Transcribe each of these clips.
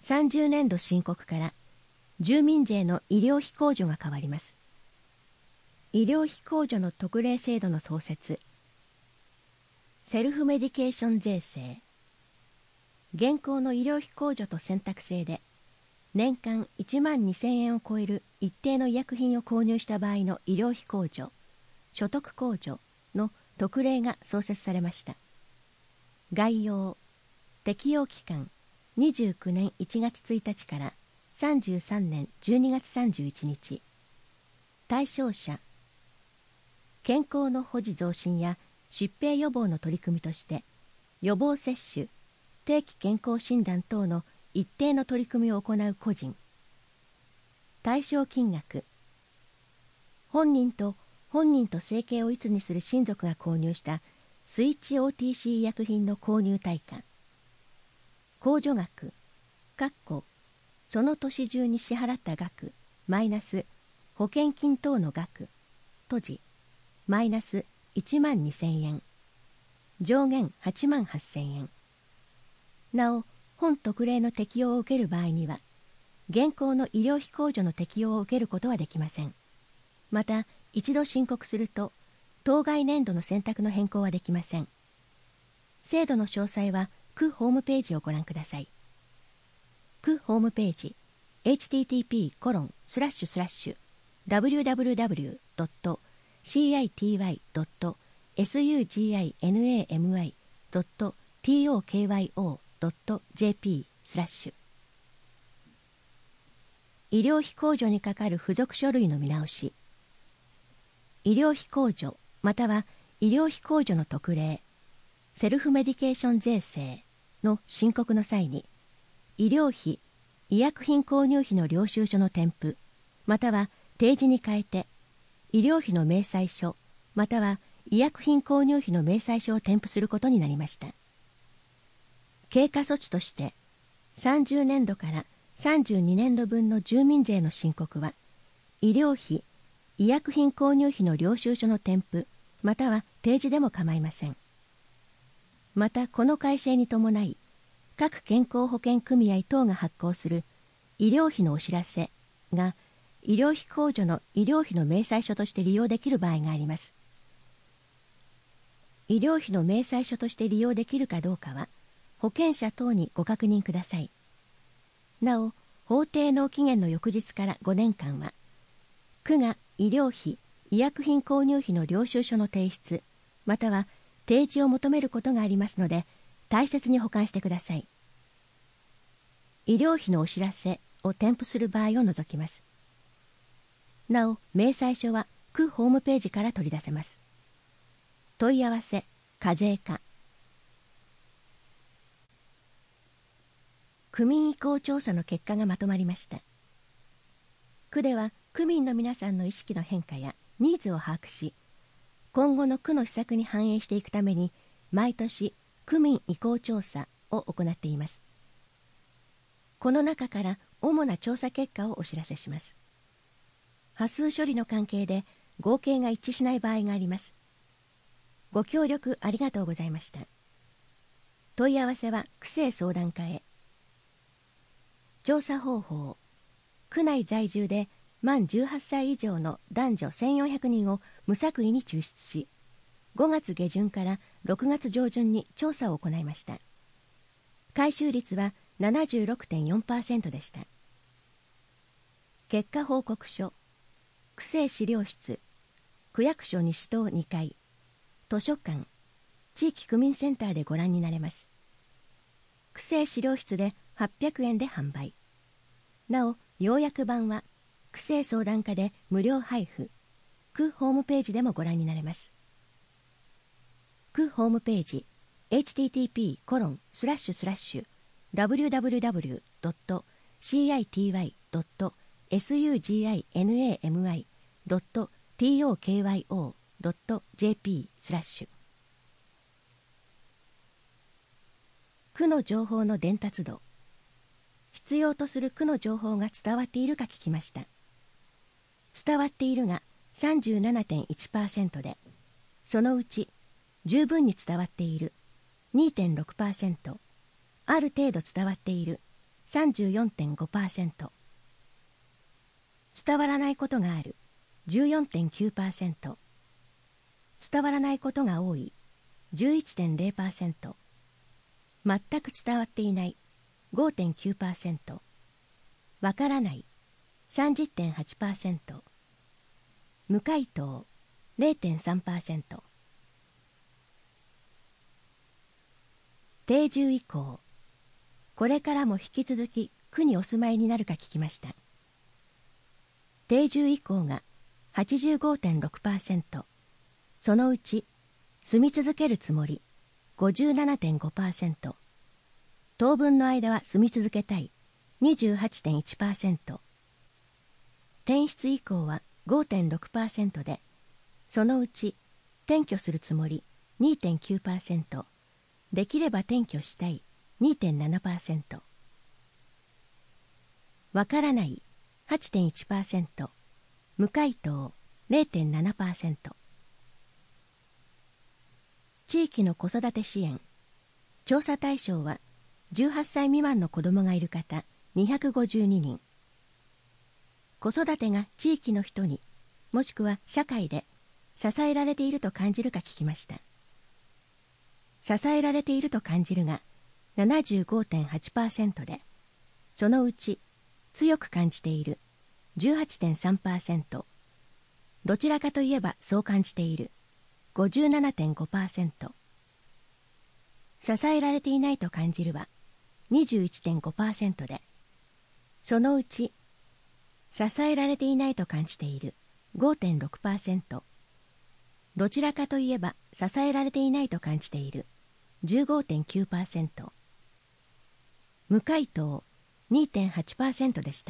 30年度申告から住民税の医療費控除が変わります。医療費控除の特例制度の創設、セルフメディケーション税制、現行の医療費控除と選択制で年間1万2000円を超える一定の医薬品を購入した場合の医療費控除、所得控除の特例が創設されました。概要、適用期間29年1月1日から33年12月31日。対象者、健康の保持増進や疾病予防の取り組みとして予防接種、定期健康診断等の一定の取り組みを行う個人。対象金額、本人と生計を一にする親族が購入したスイッチ OTC 医薬品の購入対価。控除額、その年中に支払った額、マイナス保険金等の額、閉じ、マイナス1万2000円。上限8万8000円。なお、本特例の適用を受ける場合には、現行の医療費控除の適用を受けることはできません。また、一度申告すると、当該年度の選択の変更はできません。制度の詳細は、区ホームページをご覧ください。区ホームページ、http://www.citynami.tokyo.jp/ 医療費控除に係る付属書類の見直し。医療費控除または医療費控除の特例、セルフメディケーション税制の申告の際に、医療費、医薬品購入費の領収書の添付、または提示に変えて、医療費の明細書、または医薬品購入費の明細書を添付することになりました。経過措置として、30年度から32年度分の住民税の申告は、医療費、医薬品購入費の領収書の添付、または提示でも構いません。また、この改正に伴い、各健康保険組合等が発行する医療費のお知らせが、医療費控除の医療費の明細書として利用できる場合があります。医療費の明細書として利用できるかどうかは、保険者等にご確認ください。なお、法定納期限の翌日から5年間は、区が医療費、医薬品購入費の領収書の提出、または提示を求めることがありますので、大切に保管してください。医療費のお知らせを添付する場合を除きます。なお、明細書は区ホームページから取り出せます。問い合わせ、課税課。区民意向調査の結果がまとまりました。区では区民の皆さんの意識の変化やニーズを把握し、今後の区の施策に反映していくために、毎年区民意向調査を行っています。この中から主な調査結果をお知らせします。波数処理の関係で合計が一致しない場合があります。ご協力ありがとうございました。問い合わせは区政相談課へ。調査方法、区内在住で満18歳以上の男女1400人を無作為に抽出し、5月下旬から6月上旬に調査を行いました。回収率は 76.4% でした。結果報告書、区政資料室、区役所西棟2階、図書館、地域区民センターでご覧になれます。区政資料室で800円で販売。なお、要約版は区政相談課で無料配布。区ホームページでもご覧になれます。区ホームページ http://www.citynami.tokyo.jp/ 区の情報の伝達度。必要とする区の情報が伝わっているか聞きました。伝わっているが 37.1% で、そのうち十分に伝わっている 2.6%、ある程度伝わっている 34.5%、伝わらないことがある 14.9%、伝わらないことが多い 11.0%、全く伝わっていない 5.9%、わからない 30.8%、無回答 0.3%。定住以降、これからも引き続き区にお住まいになるか聞きました。定住以降が 85.6%、そのうち住み続けるつもり 57.5%、当分の間は住み続けたい 28.1%、転出以降は 5.6% で、そのうち転居するつもり 2.9%、できれば転居したい 2.7%、わからない 8.1%、無回答 0.7%。地域の子育て支援、調査対象は18歳未満の子どもがいる方252人。子育てが地域の人に、もしくは社会で支えられていると感じるか聞きました。支えられていると感じるが 75.8% で、そのうち強く感じている 18.3%、どちらかといえばそう感じている 57.5%、支えられていないと感じるは 21.5% で、そのうち支えられていないと感じている 5.6%、どちらかといえば支えられていないと感じている 15.9%、無回答 2.8% でした。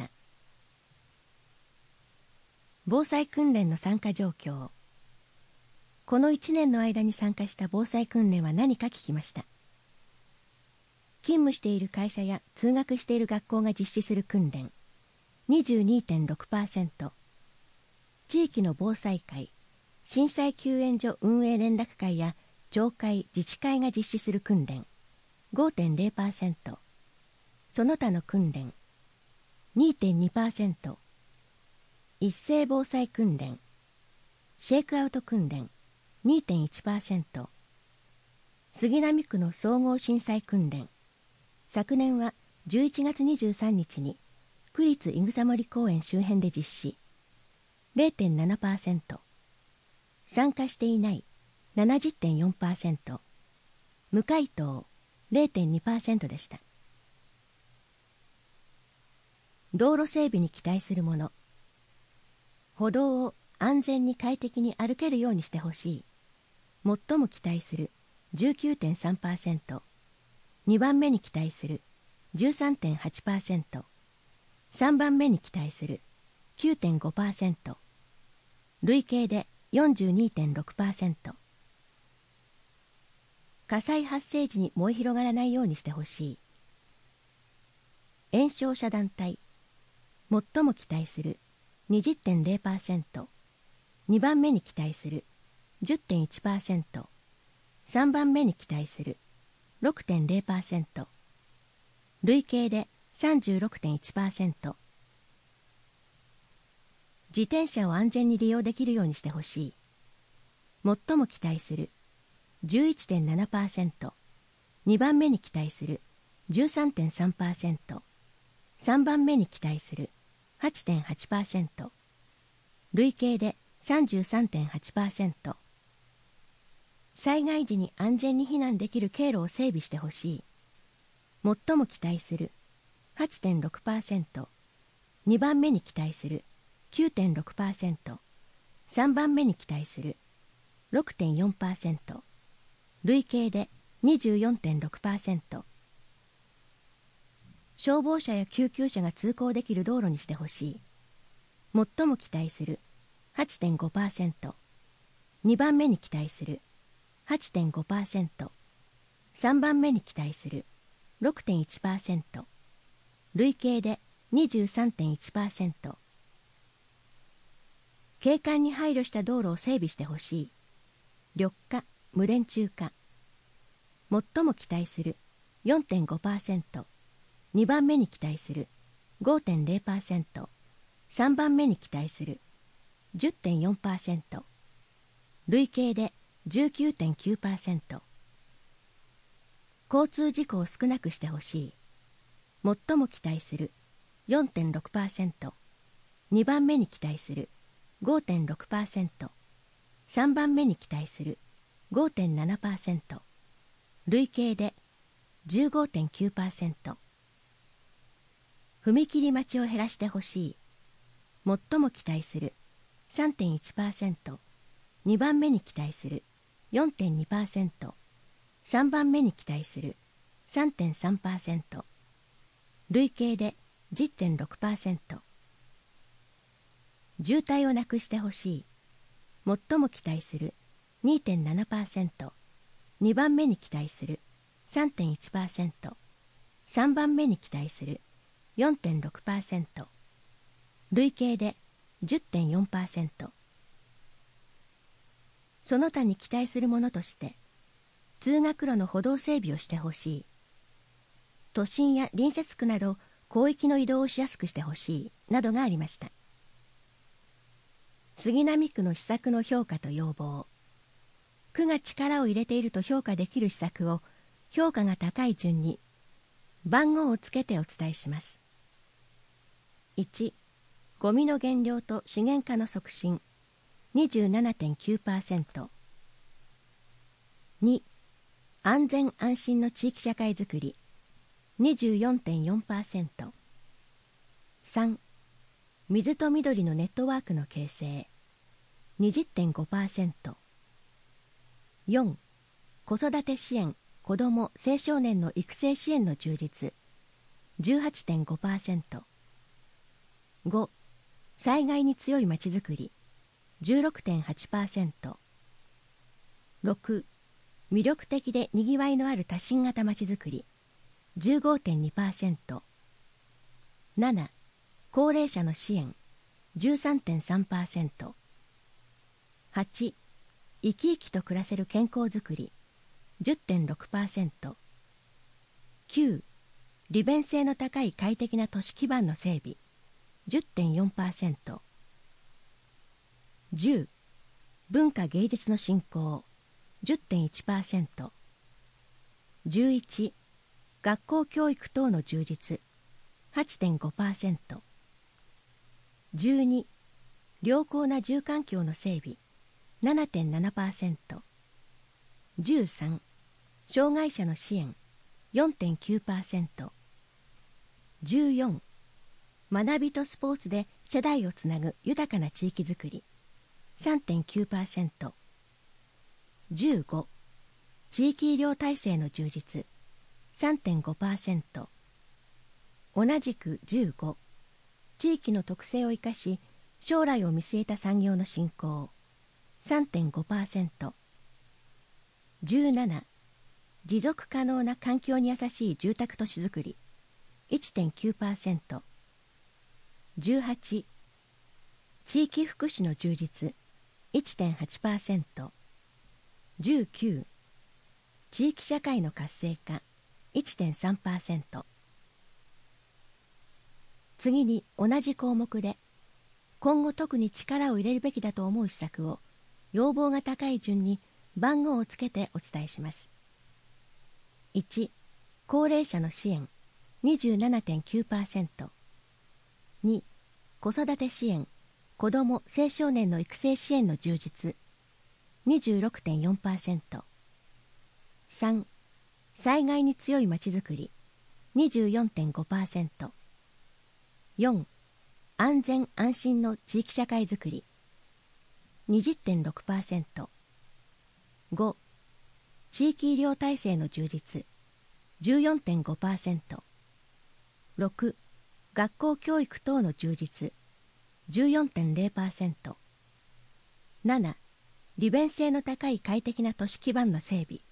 防災訓練の参加状況。この1年の間に参加した防災訓練は何か聞きました。勤務している会社や通学している学校が実施する訓練 22.6%、地域の防災会、震災救援所運営連絡会や町会、自治会が実施する訓練 5.0%、その他の訓練 2.2%、一斉防災訓練、シェイクアウト訓練 2.1%、杉並区の総合震災訓練、昨年は11月23日に区立いぐさ森公園周辺で実施 0.7%、参加していない 70.4%、無回答 0.2% でした。道路整備に期待するもの。歩道を安全に快適に歩けるようにしてほしい。最も期待する 19.3%、2番目に期待する 13.8%、3番目に期待する 9.5%、累計で 42.6%。火災発生時に燃え広がらないようにしてほしい。延焼遮断帯、最も期待する 20.0%、2番目に期待する 10.1%、3番目に期待する 6.0%、累計で 36.1%。自転車を安全に利用できるようにしてほしい。最も期待する 11.7%、2番目に期待する 13.3%、3番目に期待する 8.8%、累計で 33.8%。災害時に安全に避難できる経路を整備してほしい。最も期待する 8.6%、2番目に期待する 9.6%、3番目に期待する 6.4%、累計で 24.6%。消防車や救急車が通行できる道路にしてほしい。最も期待する 8.5%、2番目に期待する 8.5%、3番目に期待する 6.1%、累計で 23.1%。景観に配慮した道路を整備してほしい。緑化、無電柱化。最も期待する 4.5%、 2番目に期待する 5.0%、3番目に期待する 10.4%、累計で 19.9%。交通事故を少なくしてほしい。最も期待する 4.6%、2番目に期待する 5.6%、3番目に期待する 5.7%、累計で 15.9%。踏切待ちを減らしてほしい。最も期待する 3.1%、2番目に期待する 4.2%、3番目に期待する 3.3%、累計で 10.6%。渋滞をなくしてほしい。最も期待する 2.7%、2番目に期待する 3.1%、3番目に期待する 4.6%、累計で 10.4%。その他に期待するものとして、通学路の歩道整備をしてほしい。都心や隣接区など広域の移動をしやすくしてほしいなどがありました。杉並区の施策の評価と要望。区が力を入れていると評価できる施策を評価が高い順に番号をつけてお伝えします。1、ゴミの減量と資源化の促進 27.9%。2、安全安心の地域社会づくり 24.4%。3、水と緑のネットワークの形成 20.5%。4、子育て支援、子ども・青少年の育成支援の充実 18.5%。5、災害に強いまちづくり 16.8%。6、魅力的でにぎわいのある多神型まちづくり 15.2%。7、高齢者の支援 13.3%。8、生き生きと暮らせる健康づくり 10.6%。9、利便性の高い快適な都市基盤の整備 10.4%。10、文化芸術の振興 10.1%。11、学校教育等の充実 8.5%。12、良好な住環境の整備 7.7%。13、障害者の支援 4.9%。14、学びとスポーツで世代をつなぐ豊かな地域づくり 3.9%。15、地域医療体制の充実 3.5%。同じく15、地域の特性を生かし将来を見据えた産業の振興 3.5%。17、持続可能な環境に優しい住宅都市づくり 1.9%。18、地域福祉の充実 1.8%。19、地域社会の活性化 1.3%。次に同じ項目で今後特に力を入れるべきだと思う施策を要望が高い順に番号をつけてお伝えします。1、高齢者の支援 27.9%。2、子育て支援、子ども・青少年の育成支援の充実 26.4%。3、災害に強いまちづくり 24.5%。4、安全安心の地域社会づくり 20.6%。5、地域医療体制の充実 14.5%。6、学校教育等の充実 14.0%。7、利便性の高い快適な都市基盤の整備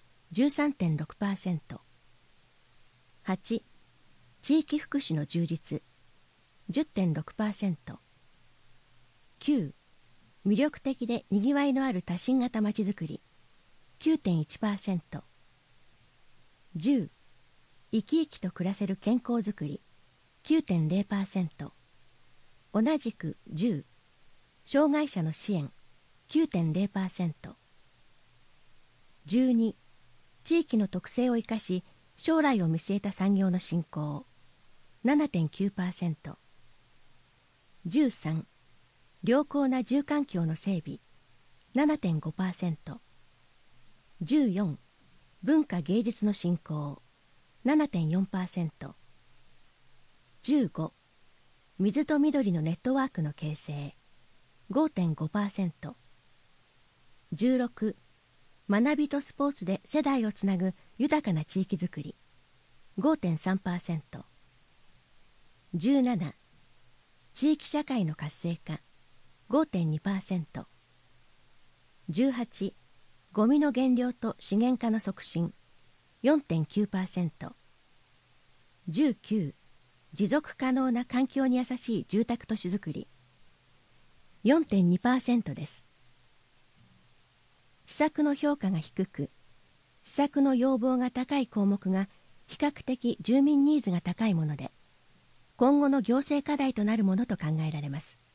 13.6%。8、地域福祉の充実 10.6%。9、魅力的でにぎわいのある多神型まちづくり 9.1%。10、 生き生きと暮らせる健康づくり 9.0%、 同じく10、障害者の支援 9.0%、 12、地域の特性を生かし将来を見据えた産業の振興 7.9%、 13、良好な住環境の整備 7.5%、 14、文化芸術の振興 7.4%、 15、水と緑のネットワークの形成 5.5%、 16、学びとスポーツで世代をつなぐ豊かな地域づくり 5.3%、 17、地域社会の活性化 5.2%、 18、ゴミの減量と資源化の促進 4.9%、 19、持続可能な環境に優しい住宅都市づくり 4.2% です。施策の評価が低く、施策の要望が高い項目が比較的住民ニーズが高いもので、今後の行政課題となるものと考えられます。